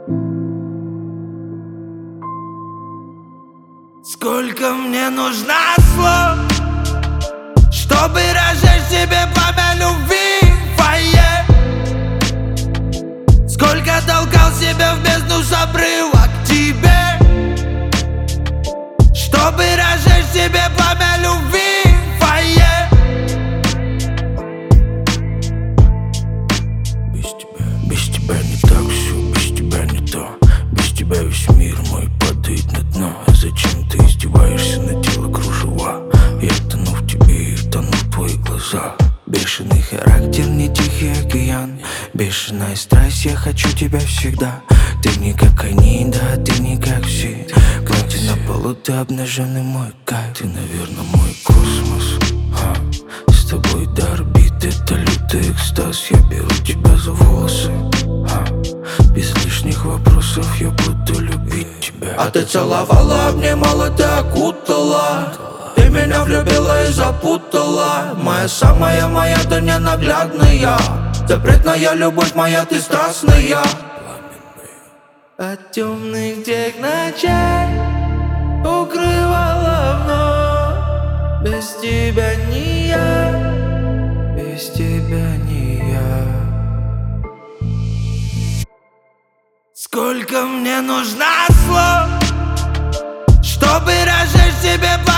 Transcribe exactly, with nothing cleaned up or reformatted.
Сколько мне нужно слов, чтобы разжечь себе пламя любви в фойе? Сколько толкал себя в бездну с обрыва к тебе, чтобы разжечь себе пламя любви в фойе? Без тебя, без тебя не так все, без тебя не то. Без тебя весь мир мой падает на дно. Зачем ты издеваешься, на тело кружева? Я тону в тебе и тону в твои глаза. Бешеный характер, не тихий океан. Бешеная страсть, я хочу тебя всегда. Ты не как они, да, ты не как все. Платье на полу, ты обнаженный мой кайф. Ты, наверное, мой космос, а? С тобой до орбиты, это лютый экстаз. Я беру тебя за волосы, а? Без лишних вопросов я буду любить тебя. А ты целовала, обнимала, ты окутала. Ты меня влюбила и запутала. Моя самая, моя, ты ненаглядная. Запретная любовь моя, ты страстная. От темных тех ночей укрывала вновь. Без тебя не я, без тебя не я. Сколько мне нужно слов, чтобы разжечь себе пламя